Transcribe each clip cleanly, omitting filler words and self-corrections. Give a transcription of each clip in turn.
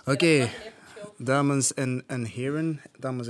Oké, dames en heren.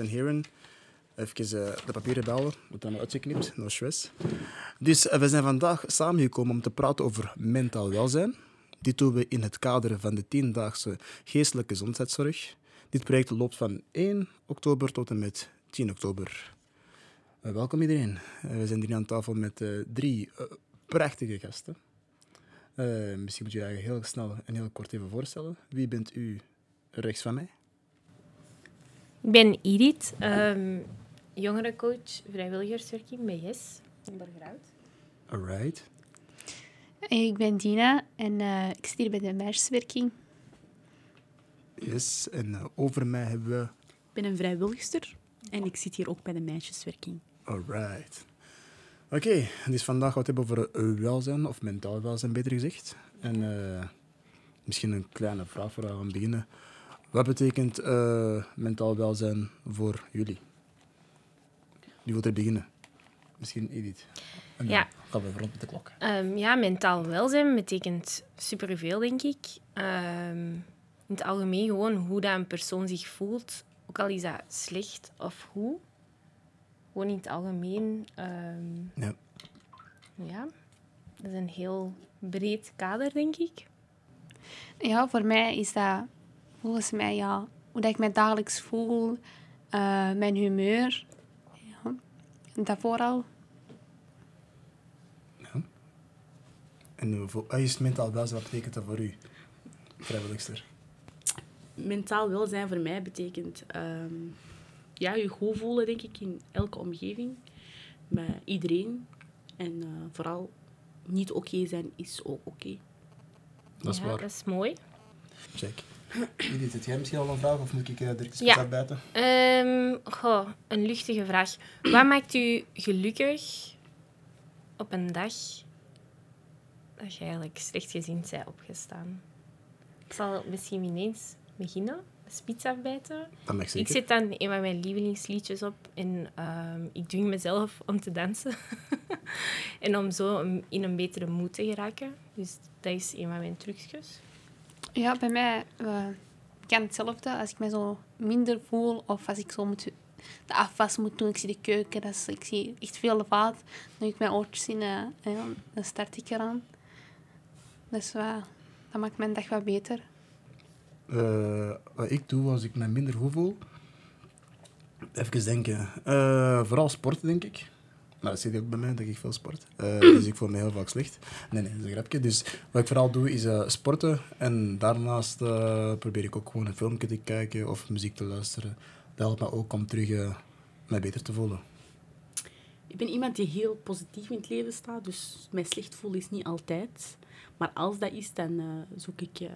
Even de papieren bellen, wordt dan uitgeknipt, no stress. Dus we zijn vandaag samengekomen om te praten over mentaal welzijn. Dit doen we in het kader van de 10-daagse geestelijke gezondheidszorg. Dit project loopt van 1 oktober tot en met 10 oktober. Welkom iedereen. We zijn hier aan tafel met 3 prachtige gasten. Misschien moet je je eigenlijk heel snel en heel kort even voorstellen. Wie bent u rechts van mij? Ik ben Edith, jongerencoach vrijwilligerswerking bij YES in Borgerhout. Alright. Ik ben Dina en ik zit hier bij de meisjeswerking. Yes, en over mij hebben we... Ik ben een vrijwilligster en ik zit hier ook bij de meisjeswerking. Alright. Oké, dus vandaag gaan we het hebben over welzijn, of mentaal welzijn beter gezegd. En misschien een kleine vraag voor we gaan beginnen. Wat betekent mentaal welzijn voor jullie? Wie wil er beginnen? Misschien Edith. En dan Ja. gaan we rond met de klok. Mentaal welzijn betekent superveel, denk ik. In het algemeen gewoon hoe dat een persoon zich voelt, ook al is dat slecht of goed. Gewoon in het algemeen. Ja. Ja, dat is een heel breed kader, denk ik. Ja, voor mij is dat volgens mij hoe dat ik mij dagelijks voel, mijn humeur. Ja, dat vooral. Ja. En wat is mentaal welzijn, wat betekent dat voor u, vrijwilligster? Mentaal welzijn voor mij betekent je goed voelen, denk ik, in elke omgeving. Met iedereen. En vooral niet oké zijn is ook oké. Dat is Ja, waar. dat is mooi. Check. Edith, heb jij misschien al een vraag of moet ik direct iets Ja. uitbijten? Een luchtige vraag. Wat maakt u gelukkig op een dag dat je eigenlijk slechtgezind bent opgestaan? Ik zal misschien ineens beginnen. Spits afbijten. Dat mag Ik zeker. zet dan een van mijn lievelingsliedjes op en ik dwing mezelf om te dansen. En om zo in een betere moed te geraken. Dus dat is een van mijn trucjes. Ja, bij mij kan hetzelfde. Als ik mij zo minder voel of als ik zo de afwas moet doen, ik zie de keuken, ik zie echt veel vaat, dan doe ik mijn oortjes in en dan start ik eraan. Dus dat maakt mijn dag wat beter. Wat ik doe als ik me minder goed voel... Even denken. Vooral sporten, denk ik. Maar dat zit ook bij mij, dat ik veel sport. Dus ik voel me heel vaak slecht. Nee, dat is een grapje. Dus wat ik vooral doe, is sporten. En daarnaast probeer ik ook gewoon een filmpje te kijken of muziek te luisteren. Dat helpt me ook om terug mij beter te voelen. Ik ben iemand die heel positief in het leven staat, dus mij slecht voelen is niet altijd. Maar als dat is, dan zoek ik...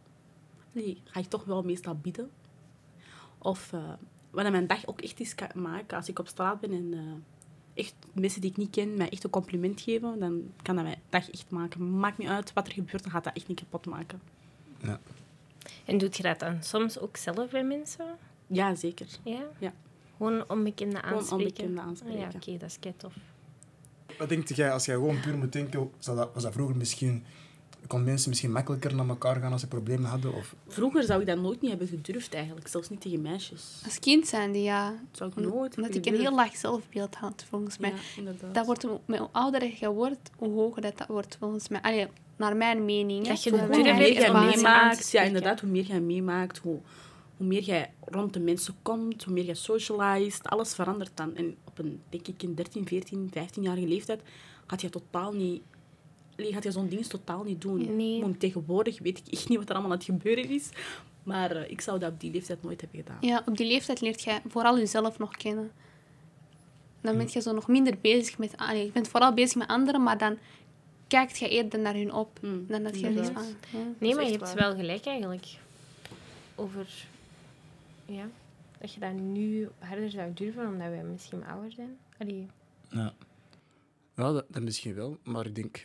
ga ik toch wel meestal bidden. Of wat mijn dag ook echt is kan maken, als ik op straat ben en echt mensen die ik niet ken mij echt een compliment geven, dan kan dat mijn dag echt maken. Maakt niet uit wat er gebeurt, dan gaat dat echt niet kapot maken. Ja. En doet je dat dan soms ook zelf bij mensen? Ja, zeker. Ja? Ja. Gewoon onbekende Gewoon aanspreken? onbekende aanspreken. Ah, ja, oké, dat is kei tof. Wat denk jij, als jij gewoon puur moet denken, was dat vroeger misschien... Kon mensen misschien makkelijker naar elkaar gaan als ze problemen hadden? Of... Vroeger zou ik dat nooit niet hebben gedurfd eigenlijk, zelfs niet tegen meisjes. Als kind zijnde, ja. Dat zou ik nooit Omdat ik een gedurfd. heel laag zelfbeeld had, volgens mij. Ja, inderdaad. Dat wordt, hoe ouder je wordt, hoe hoger dat wordt, volgens mij. Allee, naar mijn mening. hè. Dat je Naar de mijn durf Hoe hebt meer jij om mensen aan te meemaakt, ja, spreken. inderdaad, hoe meer jij meemaakt, hoe meer jij rond de mensen komt, hoe meer jij socialized, alles verandert dan. En op een, denk ik, een 13, 14, 15-jarige leeftijd gaat je totaal niet... gaat je zo'n dienst totaal niet doen. Nee. Want tegenwoordig weet ik echt niet wat er allemaal aan het gebeuren is. Maar ik zou dat op die leeftijd nooit hebben gedaan. Ja, op die leeftijd leert je vooral jezelf nog kennen. Dan ben je zo nog minder bezig met... Allee, je bent vooral bezig met anderen, maar dan kijkt je eerder naar hun op. Dan dat je inderdaad. zoiets van... Ja. Nee, maar echt je hebt waar. wel gelijk eigenlijk. Over... Ja, dat je dat nu harder zou durven, omdat we misschien ouder zijn. Allee. Ja, ja dat misschien wel. Maar ik denk...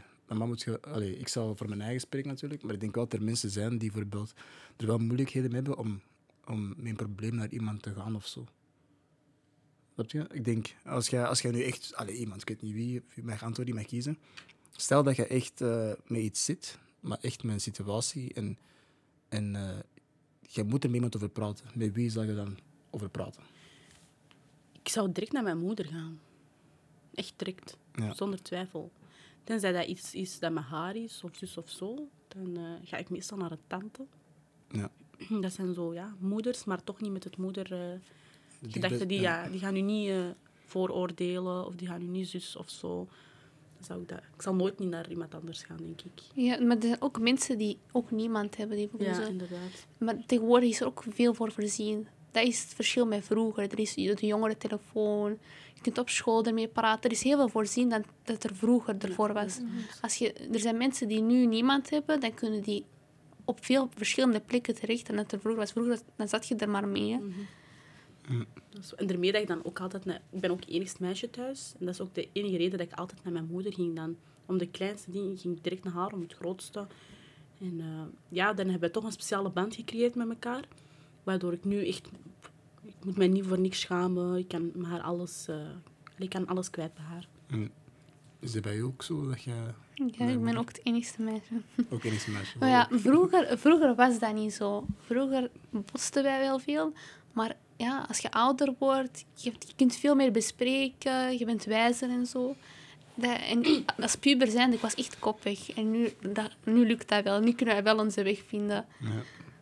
ik zal voor mijn eigen spreken natuurlijk, maar ik denk wel dat er mensen zijn die bijvoorbeeld er wel moeilijkheden mee hebben om met een probleem naar iemand te gaan of zo. Snap je? Ik denk, als jij nu echt... iemand, ik weet niet wie mag antwoorden, die mag kiezen. Stel dat je echt met iets zit, maar echt met een situatie en je moet er met iemand over praten. Met wie zou je dan over praten? Ik zou direct naar mijn moeder gaan. Echt direct. Ja. Zonder twijfel. Tenzij dat iets is dat met haar is, of zus of zo, dan ga ik meestal naar een tante. Ja. Dat zijn zo, ja, moeders, maar toch niet met het moedergedachte. Die Ja. die gaan u niet vooroordelen, of die gaan u niet zus of zo. Ik zal nooit niet naar iemand anders gaan, denk ik. Ja, maar er zijn ook mensen die ook niemand hebben. Die Ja, zo. inderdaad. Maar tegenwoordig is er ook veel voor voorzien. Dat is het verschil met vroeger. Er is de jongerentelefoon. Je kunt op school ermee praten. Er is heel veel voorzien dat er vroeger ervoor was. Er zijn mensen die nu niemand hebben, dan kunnen die op veel verschillende plekken terecht. En dat er vroeger was. Vroeger dan zat je er maar mee. Hè. En daarmee dat ik dan ook altijd... Ik ben ook enigst meisje thuis. En dat is ook de enige reden dat ik altijd naar mijn moeder ging dan. Om de kleinste dingen ging ik direct naar haar, om het grootste. En dan hebben we toch een speciale band gecreëerd met elkaar. Waardoor ik nu echt... Ik moet mij niet voor niks schamen. Ik kan met haar alles... ik kan alles kwijt bij haar. Is dat bij jou ook zo? Dat je Ja, ik ben ook het enigste meisje. ook enigste meisje? Maar ja, vroeger was dat niet zo. Vroeger botsten wij wel veel. Maar ja, als je ouder wordt, je kunt veel meer bespreken. Je bent wijzer en zo. En als puber zijn, ik was echt koppig. En nu lukt dat wel. Nu kunnen we wel onze weg vinden. Ja.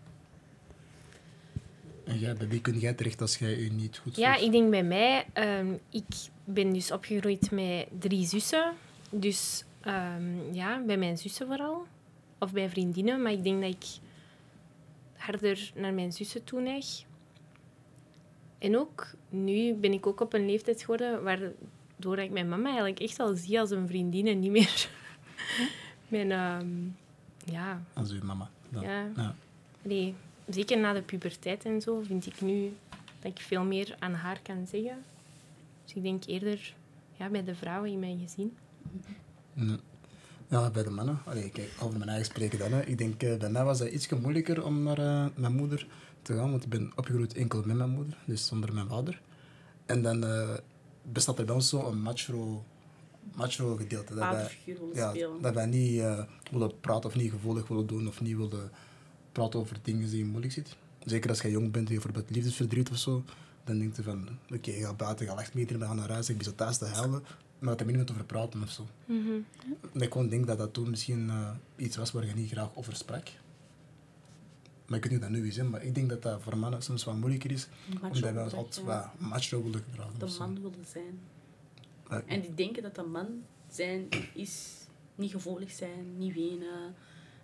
En jij, bij wie kun jij terecht als jij je niet goed voelt? Ja, ik denk bij mij... ik ben dus opgegroeid met 3 zussen. Dus bij mijn zussen vooral. Of bij vriendinnen. Maar ik denk dat ik harder naar mijn zussen toe neig. En ook nu ben ik ook op een leeftijd geworden waardoor ik mijn mama eigenlijk echt al zie als een vriendin en niet meer mijn... Als uw mama. Dan. Ja. Nee, zeker na de puberteit en zo vind ik nu dat ik veel meer aan haar kan zeggen. Dus ik denk eerder bij de vrouwen in mijn gezin. Ja, bij de mannen. Allee, kijk, over mijn eigen spreken dan. Hè. Ik denk, bij mij was dat iets moeilijker om naar mijn moeder te gaan, want ik ben opgegroeid enkel met mijn moeder, dus zonder mijn vader. En dan bestaat er bij ons zo een macho gedeelte. Vaderfiguur willen spelen. Dat wij niet willen praten of niet gevoelig willen doen of niet willen praten over dingen die je moeilijk zit. Zeker als je jong bent, bijvoorbeeld liefdesverdriet of zo, dan denk je van, oké, je gaat buiten, je lacht meter, we gaan naar huis, ik ben zo thuis te huilen, maar dat er niemand over praten of zo. En ik gewoon denk dat dat toen misschien iets was waar je niet graag over sprak. Maar ik weet niet hoe dat nu is, hè, maar ik denk dat dat voor mannen soms wat moeilijker is, omdat wij ons altijd wat macho willen gedragen. De of zo. man willen zijn. Ja. En die denken dat de man zijn is niet gevoelig zijn, niet wenen.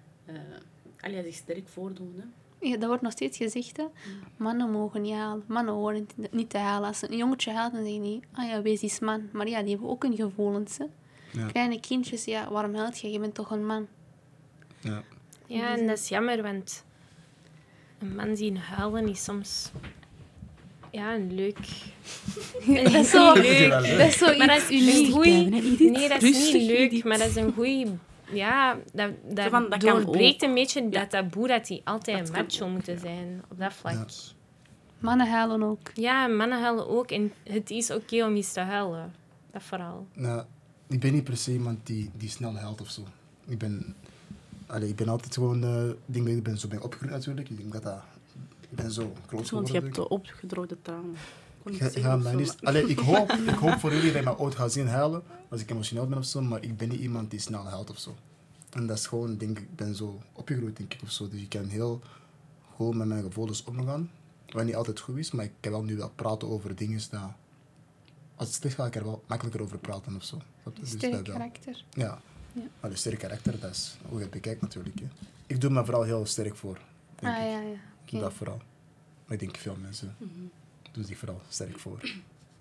Zich sterk voordoen. Hè. Ja, dat wordt nog steeds gezegd. Hè. Mannen mogen niet halen. Mannen horen niet te halen. Als een jongetje haalt, dan zeggen die... wees eens man. Maar ja, die hebben ook een gevoelens. Hè. Ja. Kleine kindjes, waarom huilt je? Je bent toch een man? Ja. Ja, en dat is jammer, want een man zien huilen is soms een leuk... Dat is zo leuk. Dat is zo Maar dat iets is een uniek. goeie... Nee, dat is Rustig, niet leuk, Edith. maar dat is een goeie... Ja, Zo dat van, dat kan doorbreekt ook. een beetje dat taboe dat die altijd Dat een kan macho ook, moeten zijn op dat vlak. Mannen huilen ook. Ja, mannen huilen ook en het is oké om eens te huilen. Dat vooral. Nou, ik ben niet per se iemand die snel huilt of zo. Ik ben altijd gewoon... ik ben zo opgegroeid natuurlijk. Ik denk ik ben zo groot Want geworden. je hebt opgedroogde tranen. Ik hoop voor jullie dat je me ooit gaat zien huilen als ik emotioneel ben of zo, maar ik ben niet iemand die snel huilt of zo. En dat is gewoon, denk ik ben zo opgegroeid, denk ik, of zo. Dus ik kan heel gewoon met mijn gevoelens omgaan. Wat niet altijd goed is, maar ik kan wel nu wel praten over dingen dat... Als het slecht gaat, kan ik er wel makkelijker over praten of zo. Dus Sterk dat wel. karakter. Ja. Ja. Allee, sterk karakter, dat is hoe je het bekijkt natuurlijk. Hè. Ik doe me vooral heel sterk voor, denk ik. Ja. Oké. Dat vooral. Maar ik denk veel mensen doen zich vooral sterk voor.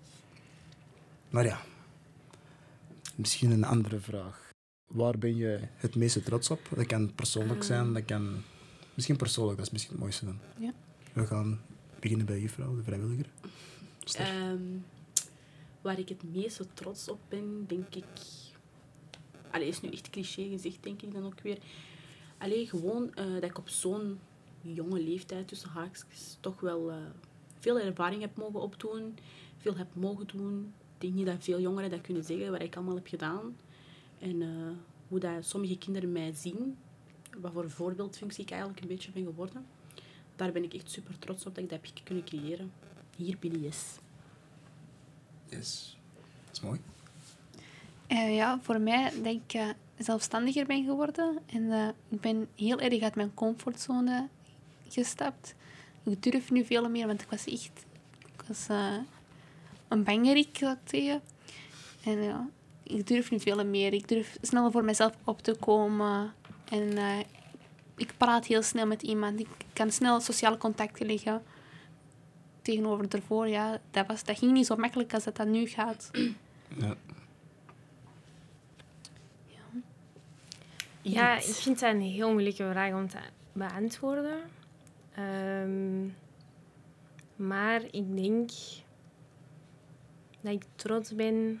Maar ja, misschien een andere vraag. Waar ben je het meeste trots op? Dat kan persoonlijk zijn, dat kan... Misschien persoonlijk, dat is misschien het mooiste dan. Ja. We gaan beginnen bij juffrouw, de vrijwilliger. Ster. Waar ik het meest trots op ben, denk ik... is nu echt cliché gezegd, denk ik dan ook weer. Gewoon dat ik op zo'n jonge leeftijd, tussen haakjes, toch wel veel ervaring heb mogen opdoen. Veel heb mogen doen. Ik denk niet dat veel jongeren dat kunnen zeggen, wat ik allemaal heb gedaan. En hoe dat sommige kinderen mij zien. Wat voor voorbeeldfunctie ik eigenlijk een beetje ben geworden. daar ben ik echt super trots op dat ik dat heb kunnen creëren. Hier binnen Yes. Yes. Dat is mooi. Ja, voor mij dat ik zelfstandiger ben geworden. En ik ben heel erg uit mijn comfortzone gestapt. Ik durf nu veel meer, want ik was een bangerik, zou ik zeggen. En ja, ik durf nu veel meer. Ik durf sneller voor mezelf op te komen. En ik praat heel snel met iemand. Ik kan snel sociale contacten leggen. Tegenover daarvoor, ja, dat ging niet zo makkelijk als dat nu gaat. Ja. Ja, ik vind dat een heel moeilijke vraag om te beantwoorden. Maar ik denk dat ik trots ben.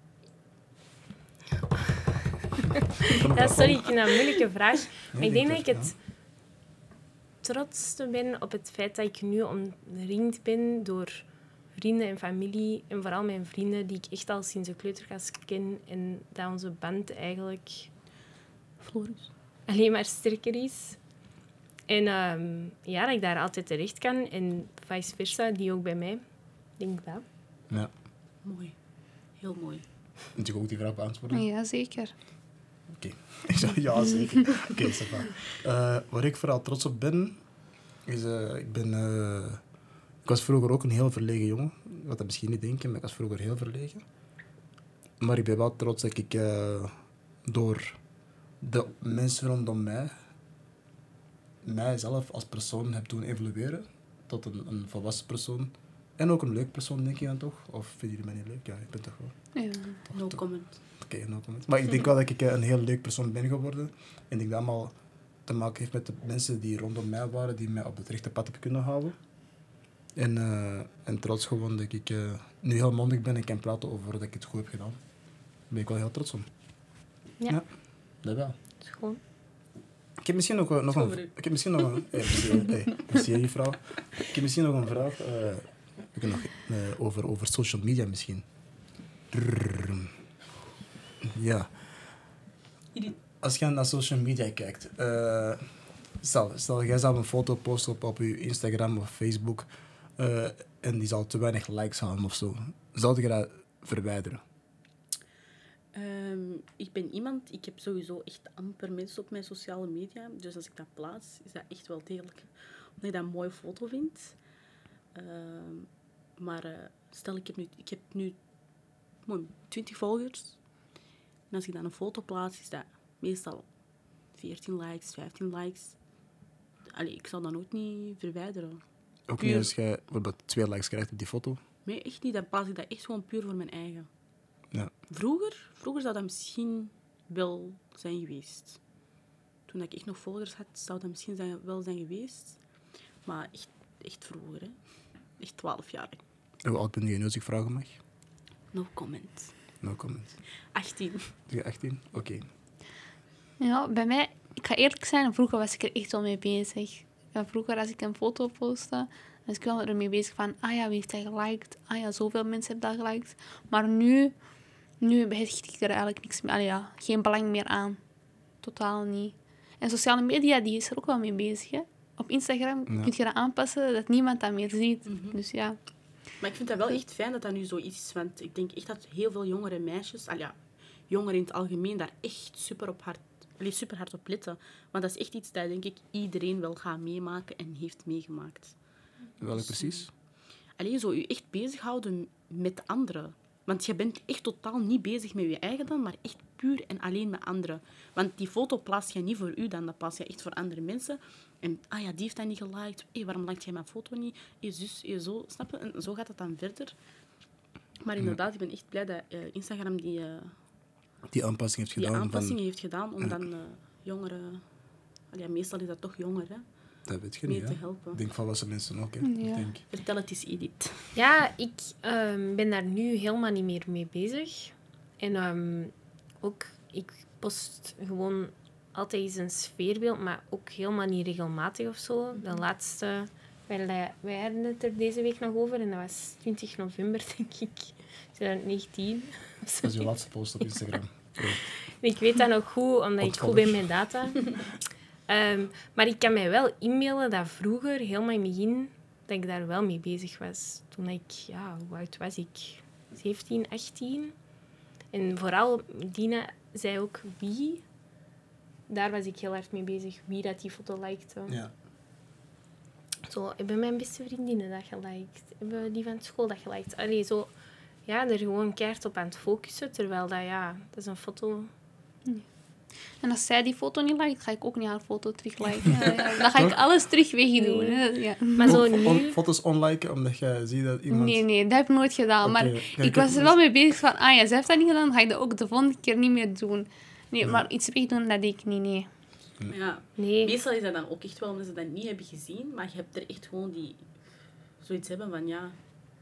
Ja, sorry, ik vind dat een moeilijke vraag. Maar ik denk dat ik het trotste ben op het feit dat ik nu omringd ben door vrienden en familie. En vooral mijn vrienden, die ik echt al sinds de kleuterklas ken. En dat onze band eigenlijk Floris. alleen maar sterker is. En ja, dat ik daar altijd terecht kan. En vice versa, die ook bij mij. Ik denk dat. Ja. Mooi. Heel mooi. Moet je ook die vraag beantwoorden? Ja, zeker. Oké. Ik zei ja, zeker. Oké, Stefan. Waar ik vooral trots op ben, is... ik was vroeger ook een heel verlegen jongen. Wat dat misschien niet denken, maar ik was vroeger heel verlegen. Maar ik ben wel trots dat ik door de mensen rondom mijzelf als persoon heb doen evolueren tot een volwassen persoon. En ook een leuk persoon, denk je dan toch? Of vind je mij niet leuk? Ja, ik ben toch wel... Ja. No comment. Oké, no comment. Maar ik denk wel dat ik een heel leuk persoon ben geworden. En ik denk dat allemaal te maken heeft met de mensen die rondom mij waren, die mij op het rechte pad hebben kunnen houden. En trots gewoon dat ik nu heel mondig ben en kan praten over dat ik het goed heb gedaan. Daar ben ik wel heel trots om. Ja. Dat wel. Dat is gewoon... Ik heb misschien nog een... Ik heb misschien nog een... Merci, juffrouw. Ik heb misschien nog een vraag. Ik heb nog over social media misschien. Ja. Als je naar social media kijkt, stel jij zou een foto posten op je Instagram of Facebook en die zal te weinig likes halen of zo. Zou je dat verwijderen? Ik ben iemand, ik heb sowieso echt amper mensen op mijn sociale media. Dus als ik dat plaats, is dat echt wel degelijk. Omdat ik dat een mooie foto vind. Maar stel, ik heb nu 20 volgers. En als ik dan een foto plaats, is dat meestal 14 likes, 15 likes. Allee, ik zal dat ook niet verwijderen. Ook niet als jij bijvoorbeeld 2 likes krijgt op die foto? Nee, echt niet. Dan plaats ik dat echt gewoon puur voor mijn eigen. Ja. Vroeger zou dat misschien wel zijn geweest. Toen ik echt nog volgers had, zou dat misschien wel zijn geweest. Maar echt vroeger, hè. Echt 12 jaar. Hoe oud ben je nu als ik vragen mag? No comment. No comment. 18. Ben je 18? Oké. Ja, bij mij, ik ga eerlijk zijn, vroeger was ik er echt wel mee bezig. Vroeger, als ik een foto postte, was ik wel ermee bezig van, ah ja, wie heeft dat geliked? Ah ja, zoveel mensen hebben dat geliked. Maar nu hecht ik er eigenlijk niks meer. Allee, ja, geen belang meer aan. Totaal niet. En sociale media, die is er ook wel mee bezig, hè. Op Instagram kun je dat aanpassen dat niemand dat meer ziet. Dus ja. Maar ik vind dat wel echt fijn dat dat nu zoiets is. Want ik denk echt dat heel veel jongere meisjes, jongeren in het algemeen, daar echt super hard op letten. Want dat is echt iets dat, denk ik, iedereen wel gaat meemaken en heeft meegemaakt. Welk precies? Alleen zo je echt bezighouden met anderen. Want je bent echt totaal niet bezig met je eigen dan, maar echt puur en alleen met anderen. Want die foto plaats je niet voor u dan, dat plaats je echt voor andere mensen. En, die heeft dat niet geliked. Waarom liked jij mijn foto niet? Zus, zo, snap je? En zo gaat het dan verder. Maar inderdaad, ik ben echt blij dat Instagram die aanpassing heeft gedaan. Heeft gedaan om dan jongeren... meestal is dat toch jongeren, dat weet je mee niet, te helpen. Ik denk volwassen mensen ook, hè. Ja. Ik denk. Vertel het eens, Edith. Ja, ik ben daar nu helemaal niet meer mee bezig. En ook, ik post gewoon altijd eens een sfeerbeeld, maar ook helemaal niet regelmatig of zo. De laatste, wij hadden het er deze week nog over en dat was 20 november, denk ik, 2019. Dat is je laatste post op Instagram. Ja. Ik weet dat nog goed, omdat ik goed ben met data. Maar ik kan mij wel inbeelden dat vroeger, helemaal in het begin, dat ik daar wel mee bezig was. Toen ik, hoe oud was ik? 17, 18. En vooral, Dina zei ook wie. Daar was ik heel hard mee bezig. Wie dat die foto likte. Ja. Zo, hebben mijn beste vriendinnen dat geliked? Hebben die van school dat geliked? Allee, zo... Ja, er gewoon keihard op aan het focussen. Terwijl dat is een foto... En als zij die foto niet liked, ga ik ook niet haar foto terug liken. Dan ga ik alles terug wegdoen. Hè. Ja. Maar zo Ook nu... foto's onliken, omdat je ziet dat iemand... Nee, dat heb ik nooit gedaan. Oké, Maar ja, ik was er wel mee bezig van, zij heeft dat niet gedaan, dan ga ik dat ook de volgende keer niet meer doen. Nee, maar iets wegdoen, dat deed ik niet, nee. Ja. Nee. Meestal is dat dan ook echt wel omdat ze dat niet hebben gezien, maar je hebt er echt gewoon die... Zoiets hebben van, ja...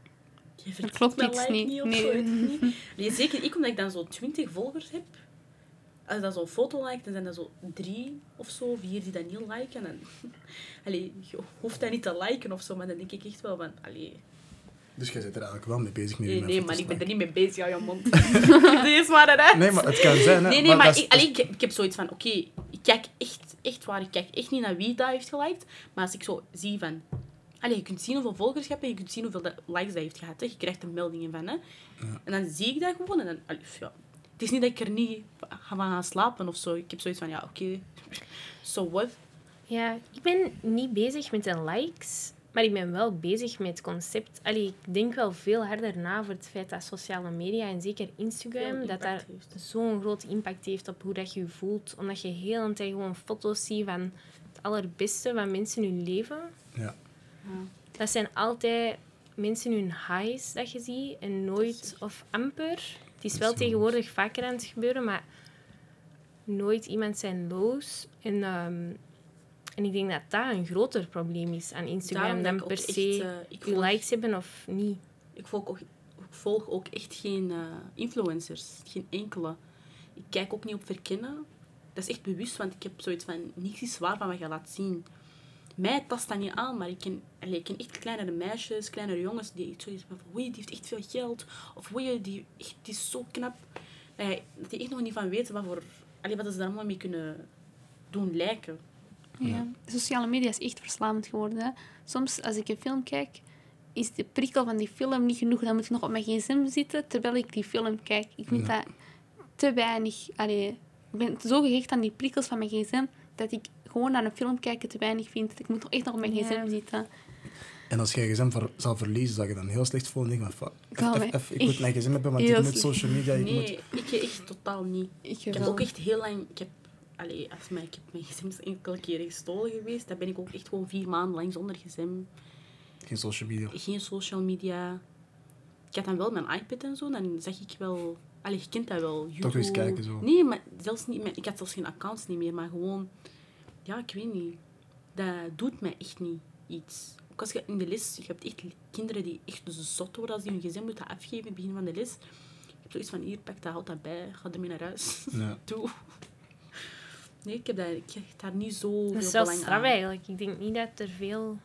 Je Dat klopt mijn iets like niet. of Nee. zo, weet ik niet. Nee, zeker ik, omdat ik dan zo 20 volgers heb. Als je dan zo'n foto liked, dan zijn er zo 3 of zo, 4 die dat niet liken. En, allee, je hoeft dat niet te liken of zo, maar dan denk ik echt wel van... Allee, Dus jij bent er eigenlijk wel mee bezig met nee, maar ik ben er niet... niet mee bezig, hou je mond. Dit is maar eruit. Nee, maar het kan zijn, hè. Nee, maar dat is- ik heb zoiets van, oké, ik kijk echt waar, ik kijk echt niet naar wie dat heeft geliked, maar als ik zo zie van... je kunt zien hoeveel volgers je hebt en je kunt zien hoeveel likes dat heeft gehad. Hè. Je krijgt er meldingen van. Hè. Ja. En dan zie ik dat gewoon en dan... ja. Het is niet dat ik er niet van gaan slapen of zo. Ik heb zoiets van, ja, oké, so what? Ja, ik ben niet bezig met de likes, maar ik ben wel bezig met het concept. Allee, ik denk wel veel harder na voor het feit dat sociale media en zeker Instagram, dat daar zo'n grote impact heeft op hoe dat je je voelt. Omdat je heel de tijd gewoon foto's ziet van het allerbeste van mensen in hun leven. Ja. Dat zijn altijd mensen hun highs dat je ziet en nooit of amper. Het is wel tegenwoordig vaker aan het gebeuren, maar nooit iemand zijn lows. En ik denk dat dat een groter probleem is aan Instagram dan per se je likes hebben of niet. Ik volg ook echt geen influencers. Geen enkele. Ik kijk ook niet op verkennen. Dat is echt bewust, want ik heb zoiets van... Niks is waar van wat je laat zien. Mij tast dat niet aan, maar ik ken echt kleinere meisjes, kleinere jongens die echt zoiets van... Oei, die heeft echt veel geld. Of oei, die is zo knap. Dat die echt nog niet van weten wat ze daar allemaal mee kunnen doen lijken. Ja. Sociale media is echt verslavend geworden. Hè. Soms, als ik een film kijk, is de prikkel van die film niet genoeg. Dan moet ik nog op mijn gsm zitten terwijl ik die film kijk. Ik vind dat te weinig. Ik ben zo gehecht aan die prikkels van mijn gsm dat ik gewoon naar een film kijken te weinig vind. Ik moet echt nog op mijn gsm zitten. En als je gsm zal verliezen, zou je dan heel slecht voelen. Denk van, ik moet mijn gsm hebben, want ik moet social media... Nee, ik echt totaal niet. Ik heb ook echt heel lang... Ik heb mijn gsm is enkele keren gestolen geweest. Dan ben ik ook echt gewoon 4 maanden lang zonder gsm. Geen social media. Geen social media. Ik had dan wel mijn iPad en zo. Dan zag ik wel... je kent dat wel. YouTube. Toch eens kijken zo. Nee, maar zelfs niet... Ik had zelfs geen accounts niet meer. Maar gewoon... Ja, ik weet niet. Dat doet mij echt niet iets. Ook als je in de les... Je hebt echt kinderen die echt zot worden als die hun gsm moeten afgeven in het begin van de les. Ik heb zoiets van, hier, pak dat, houd dat bij. Ga ermee naar huis. Ja. Doe. Nee, ik heb daar niet zo veel belang aan. Dat is wel straf eigenlijk. Ik denk niet dat er veel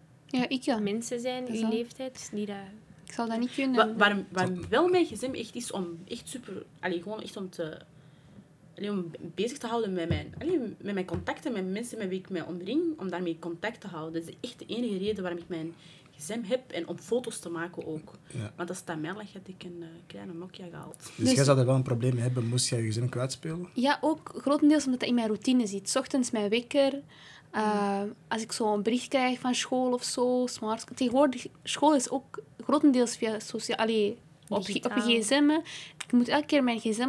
mensen zijn in je leeftijd die dat... Ik zal dat niet kunnen. Waar wel mijn gsm echt is om echt super... gewoon echt om te... om bezig te houden met mijn contacten, met mensen met wie ik mij omring, om daarmee contact te houden. Dat is echt de enige reden waarom ik mijn gsm heb en om foto's te maken ook. Ja. Want als het aan mij lag, had ik een kleine Nokia gehaald. Dus jij zou er wel een probleem mee hebben, moest jij je gsm kwijtspelen? Ja, ook grotendeels omdat dat in mijn routine zit. 's Ochtends mijn wekker, als ik zo een bericht krijg van school of zo. Tegenwoordig, school is ook grotendeels via op je gsm. Ik moet elke keer mijn gsm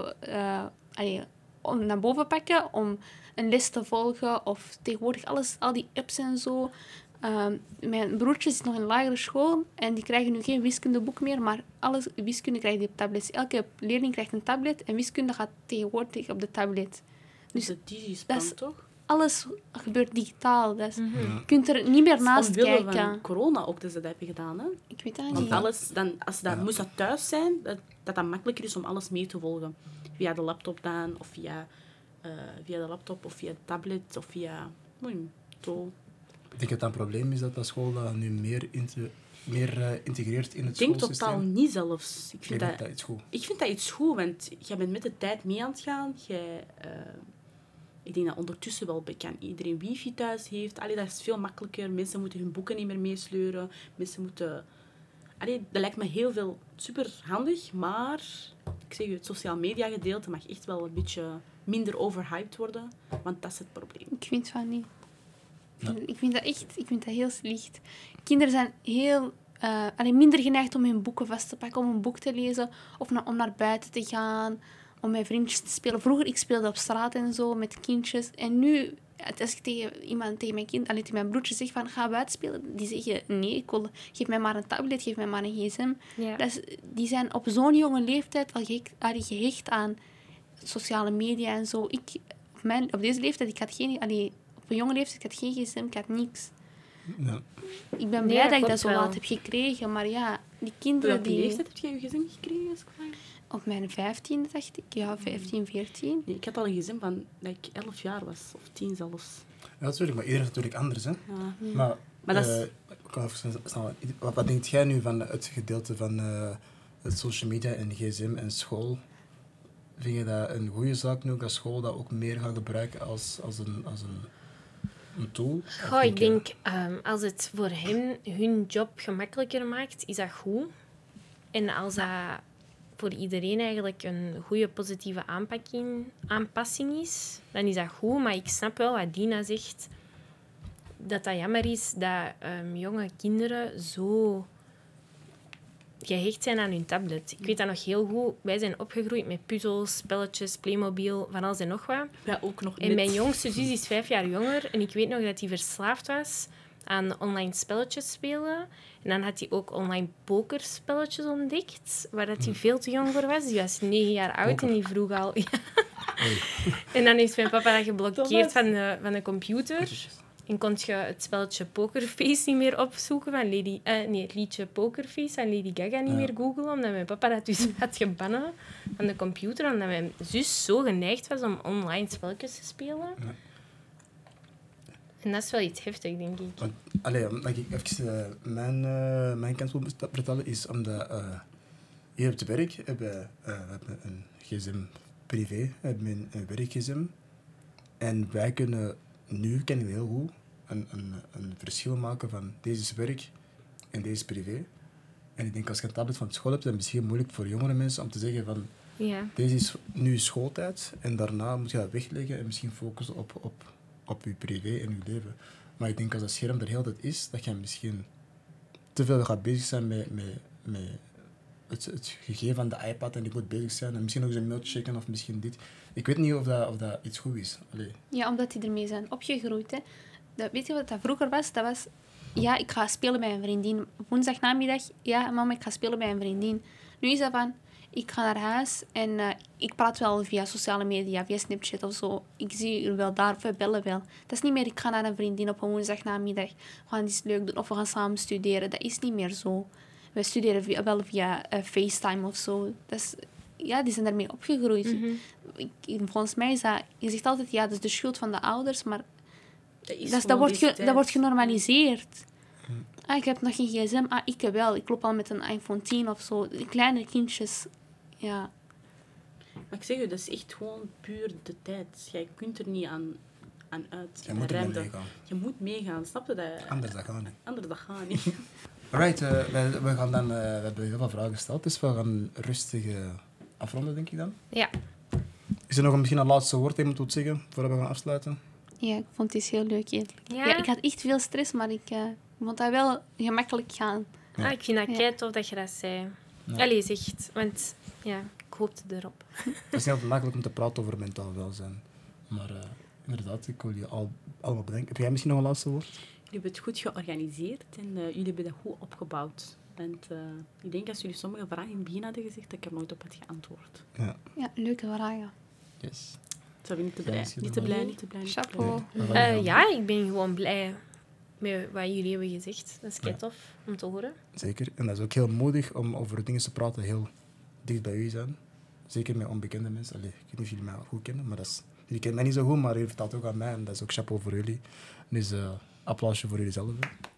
naar boven pakken om een les te volgen. Of tegenwoordig al die apps en zo. Mijn broertje zit nog in lagere school en die krijgen nu geen wiskundeboek meer, maar alles wiskunde krijgt die op tablets. Elke leerling krijgt een tablet en wiskunde gaat tegenwoordig op de tablet. Dus de digispan, toch? Alles gebeurt digitaal. Dus je kunt er niet meer naast kijken. Omwille van corona ook dat ze dat hebben gedaan. Hè? Ik weet dat niet. Want alles, moest dat thuis zijn, dat makkelijker is om alles mee te volgen. Via de laptop dan, of via de laptop, of via de tablet, of via... zo. Ik denk dat dat een probleem is dat de school dat nu meer integreert in het schoolsysteem. Ik denk totaal niet zelfs. Ik vind dat iets goed. Ik vind dat iets goed, want jij bent met de tijd mee aan het gaan. Ik denk dat ondertussen wel bekend iedereen wifi thuis heeft. Allee, dat is veel makkelijker. Mensen moeten hun boeken niet meer meesleuren. Mensen moeten... Allee, dat lijkt me heel veel super handig, maar ik zeg je, het sociaal media gedeelte mag echt wel een beetje minder overhyped worden, want dat is het probleem. Ik vind van niet. Ja. Ik vind dat heel slecht. Kinderen zijn heel minder geneigd om hun boeken vast te pakken, om een boek te lezen of om naar buiten te gaan, om met vriendjes te spelen. Vroeger, ik speelde op straat en zo met kindjes. En nu, als ik tegen mijn broertje zeg van ga buiten spelen, die zeggen nee, geef mij maar een tablet, geef mij maar een gsm. Ja. Die zijn op zo'n jonge leeftijd al gehecht aan sociale media en zo. Op deze leeftijd, op een jonge leeftijd, ik had geen gsm, ik had niks. Ja. Ik ben Nee, blij dat ik klopt dat zo wel. laat heb gekregen, maar ja, die Op kinderen welke die... leeftijd heb jij je gezin gekregen? Als ik vraag? Op mijn 15e, dacht ik. Ja, 15, 14. Nee, ik had al een gezin van dat ik 11 jaar was, of 10 zelfs. Ja, natuurlijk, maar iedereen is natuurlijk anders. Hè. Ja. Maar dat is- ik kan even snel- wat denkt jij nu van het gedeelte van het social media en gsm en school? Vind je dat een goede zaak nu dat school dat ook meer gaat gebruiken als een tool? Of Goh, ik je- denk, als het voor hen hun job gemakkelijker maakt, is dat goed. En als dat voor iedereen eigenlijk een goede positieve aanpassing is, dan is dat goed. Maar ik snap wel wat Dina zegt, dat jammer is dat jonge kinderen zo gehecht zijn aan hun tablet. Ik weet dat nog heel goed. Wij zijn opgegroeid met puzzels, spelletjes, Playmobil, van alles en nog wat. Wij ook nog En net. mijn jongste zus is 5 jaar jonger. En ik weet nog dat hij verslaafd was aan online spelletjes spelen. En dan had hij ook online pokerspelletjes ontdekt, waar dat hij veel te jong voor was. Die was 9 jaar oud Poker. en die vroeg al... Ja. En dan heeft mijn papa dat geblokkeerd van de computer. En kon je het spelletje Pokerface niet meer opzoeken van het liedje Pokerface van Lady Gaga niet meer googlen, omdat mijn papa dat dus had gebannen van de computer, omdat mijn zus zo geneigd was om online spelletjes te spelen. Ja. En dat is wel iets heftig, denk ik. Want, omdat ik even mijn kant wil vertellen, is omdat hier op het werk hebben we hebben een gsm privé, we hebben een werkgsm. En wij kunnen nu heel goed een verschil maken van deze is werk en deze is privé. En ik denk als je een tablet van school hebt, dan is het misschien moeilijk voor jongere mensen om te zeggen van Ja. deze is nu schooltijd en daarna moet je dat wegleggen en misschien focussen op je privé en je leven. Maar ik denk als dat scherm er heel de tijd is, dat je misschien te veel gaat bezig zijn met het gegeven van de iPad en die moet bezig zijn en misschien nog eens een mail checken of misschien dit. Ik weet niet of dat iets goed is. Allee. Ja, omdat die ermee zijn opgegroeid. Hè. Weet je wat dat vroeger was? Dat was... Ja, ik ga spelen bij een vriendin. Woensdagnamiddag, ja, mama, ik ga spelen bij een vriendin. Nu is dat van... Ik ga naar huis en ik praat wel via sociale media, via Snapchat of zo. Ik zie je wel daar, of we bellen wel. Dat is niet meer, ik ga naar een vriendin op een woensdagnamiddag. We gaan iets leuk doen of we gaan samen studeren. Dat is niet meer zo. We studeren wel via FaceTime of zo. Dat is, ja, die zijn daarmee opgegroeid. Volgens mij is dat... Je zegt altijd, ja, dat is de schuld van de ouders, maar dat wordt genormaliseerd. Ah, ik heb nog geen gsm. Ah, ik wel. Ik loop al met een iPhone 10 of zo. Die kleine kindjes. Ja. Maar ik zeg je, dat is echt gewoon puur de tijd. Jij kunt er niet aan uit. Je moet er ruimte. mee meegaan. Je moet meegaan, snap je dat? Anders dat gaat niet. Anders dat gaat niet. Alright, we gaan dan... we hebben heel veel vragen gesteld, dus we gaan rustig afronden, denk ik dan. Ja. Is er nog misschien een laatste woord dat je moet zeggen, voordat we gaan afsluiten? Ja, ik vond het heel leuk. Eerlijk. Ja? Ja, ik had echt veel stress, maar ik vond dat wel gemakkelijk gaan. Ja. Ah, ik vind dat Ja. kei tof dat je dat zei. Ja. Allee, zegt. Want ja, ik hoopte erop. Het is niet altijd makkelijk om te praten over mentaal welzijn. Maar inderdaad, ik wil je allemaal bedanken. Heb jij misschien nog een laatste woord? Jullie hebben het goed georganiseerd en jullie hebben dat goed opgebouwd. Want ik denk als jullie sommige vragen in het begin hadden gezegd, dat ik er nooit op had geantwoord. Ja. Ja, leuke vragen. Yes. Zijn we niet te blij? misschien Niet te nog blij, wel. niet te blij. Niet te blij. Chapeau. We gaan Ja, ik ben gewoon blij met wat jullie hebben gezegd. Dat is kei Ja. tof om te horen. Zeker. En dat is ook heel moedig om over dingen te praten heel dicht bij u zijn. Zeker met onbekende mensen. Allee, ik weet niet of jullie mij goed kennen, maar jullie kennen mij niet zo goed, maar jullie vertelt ook aan mij. En dat is ook chapeau voor jullie. Dus applausje voor jullie zelf.